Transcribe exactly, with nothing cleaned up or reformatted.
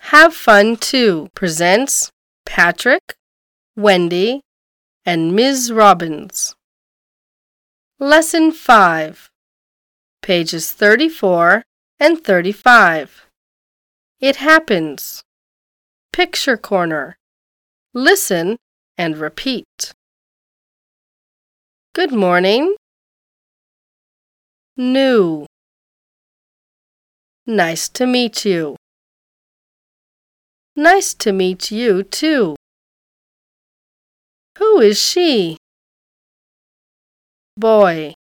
Have Fun Too presents Patrick, Wendy, and Miz Robbins. Lesson five, pages thirty-four and thirty-five. It happens. Picture corner. Listen and repeat. Good morning. New. Nice to meet you. Nice to meet you, too. Who is she? Boy.